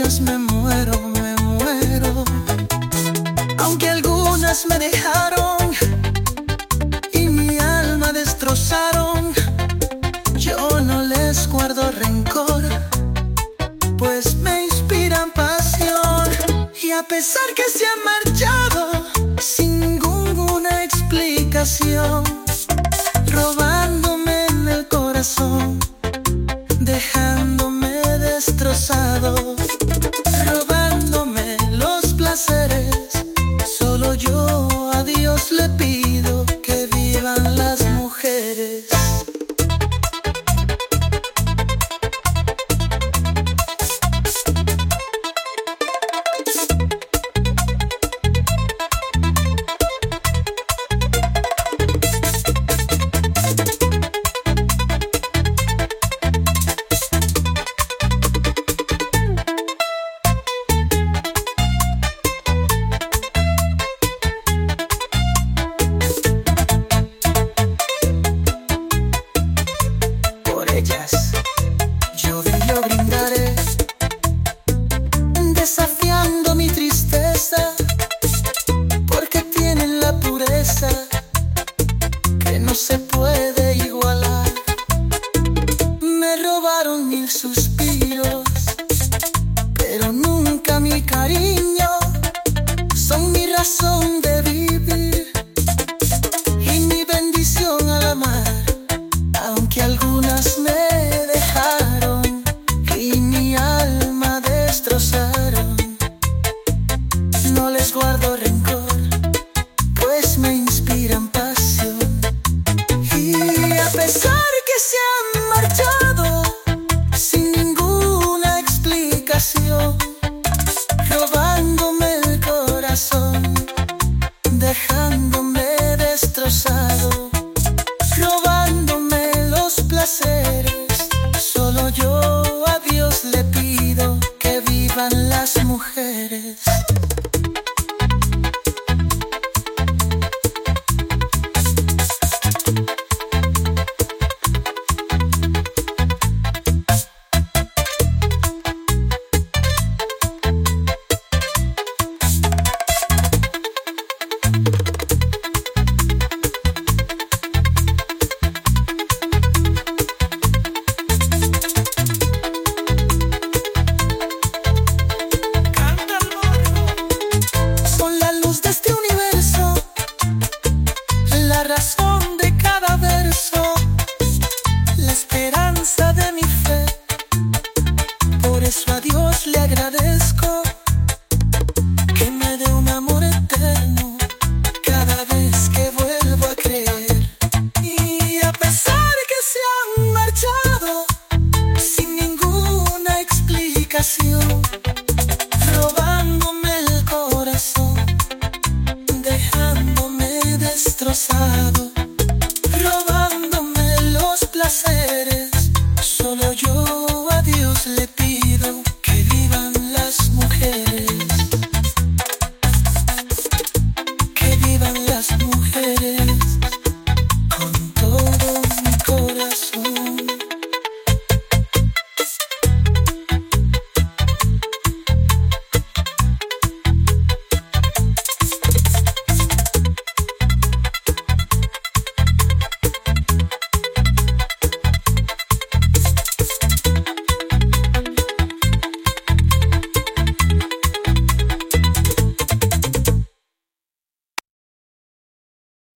ellas me muero, me muero. Aunque algunas me dejaron y mi alma destrozaron, yo no les guardo rencor, pues me inspiran pasión. Y a pesar que se han marchado sin ninguna explicación, robándome en el corazón, dejándome destrozado, robándome los placeres, solo yo a Dios le pido que vivan las mujeres. Yo de ello brindaré, desafiando mi tristeza, porque tienen la pureza que no se puede igualar. Me robaron 1000 suspiros, pero nunca mi cariño. Son mi razón de vivir y mi bendición al amar. Aunque algunas me dejaron y mi alma destrozaron, no les guardo rencor, pues me inspiran pasión. Y a pesar que se han marchado sin ninguna explicación, robándome el corazón, dejándome destrozado, robándome los placeres, solo yo a Dios le pido que vivan las mujeres.